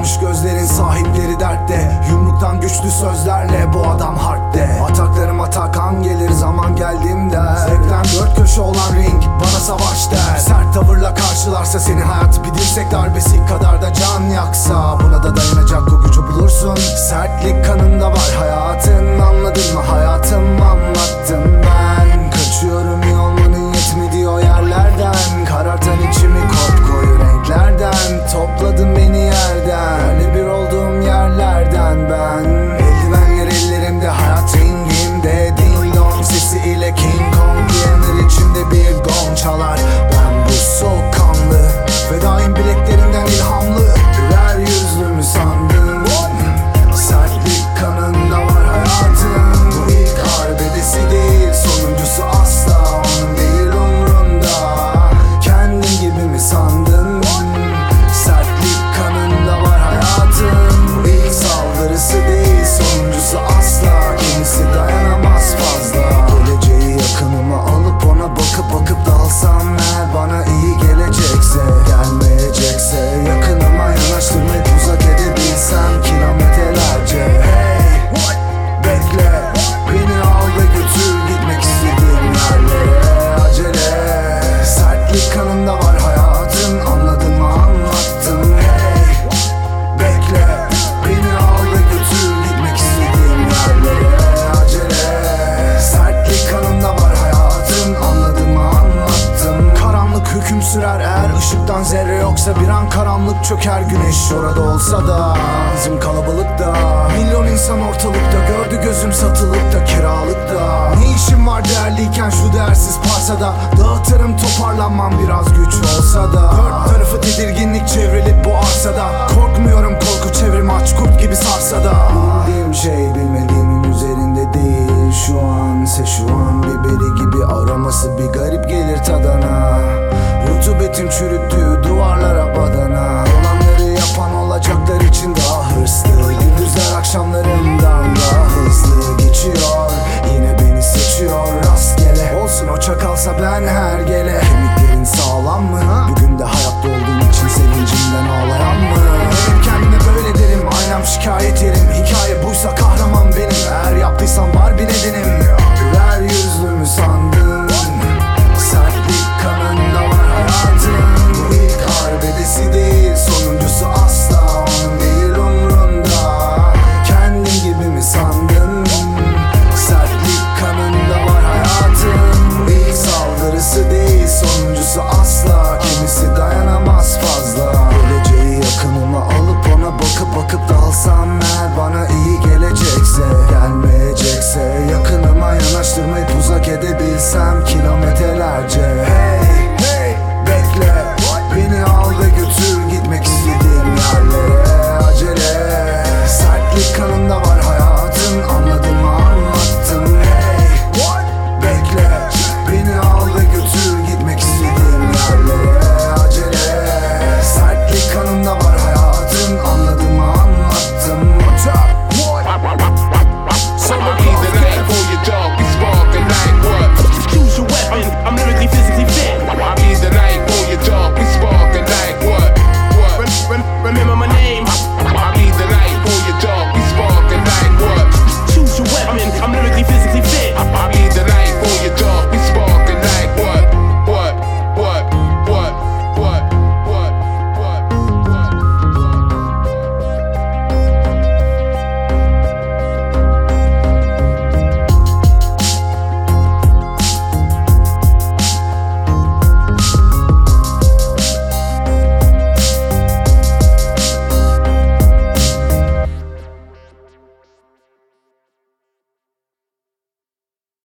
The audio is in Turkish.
Yaşarmış gözlerin sahipleri dertte. Yumruktan güçlü sözlerle bu adam harpte. Ataklarıma takan gelir zaman geldiğimde. Zevkten dört köşe olan ring bana savaş der. Sert tavırla karşılarsa seni hayat bir dirsek darbesi kadar da can yaksa, buna da dayanacak o gücü bulursun. Sertlik kanında var hayatın, anladın mı hayatım, anlattım ben. Kaçıyorum iyi olmanın yetmediği o yerlerden. Karartan içimi kopkoyu renklerden. Topladın beni yerden, öyle bir olduğum yerlerden ben. Eldivenler ellerimde, hayat ringimde. Ding dong sesi ile King Kong uyanır, içimde bir gong çalar. Ben bu soğukkanlı ve daim bileklerinden ilhamlı. Güler yüzlü mü sandın? Sertlik kanında var hayatın. Bu ilk arbedesi değil, sonuncusu asla. Onun değil umrunda. Kendin gibi mi sandın? Sertlik kanında var hayatın. Bu ilk saldırısı değil, sonuncusu asla. Kimisi dayanamaz fazla. Geleceği yakınıma alıp ona bakıp dalsam, eğer bana iyi gelecekse, gelmeyecekse yakınıma yanaştırmayıp uzak edebilsem kilometrelerce. Hey, bekle, beni al ve götür gitmek istediğim yerlere. Acele, sertlik kanında var hayatın, anladın mı anlattım. Hey, bekle, beni al ve götür gitmek istediğim yerlere. Acele, sertlik kanında var hayatın, anladın mı anlattım. Karanlık hüküm sürer eğer ışıktan zerre yoksa. Bir an karanlık çöker, güneş orada olsa da. Bizim kalabalıkta, milyon insan ortalıkta. Gördü gözüm satılıkta, kiralıkta. Ne işim var değerliyken şu değersiz parsada. Dağıtırım toparlanmam biraz güç olsa da. Dört tarafı tedirginlik çevrilip bu arsada. Korkmuyorum korku çevrim aç kurt gibi sarsa da. Bildiğim şey bilmediğimin üzerinde değil. Şu an Szechuan biberi gibi aroması bir garip gelir tadana. Rutubetin çürüttüğü duvarlara badana. Olanları yapan olacaklar için daha hırslı. Gündüzler akşamlarımdan daha hızlı geçiyor. Yine beni seçiyor rastgele. Olsun o çakalsa ben her gele. Kemiklerin sağlam mı? Bugün de hayatta olduğun için sevincimden ağlayan mı? Hep kendime böyle derim, aynam şikayet yeri.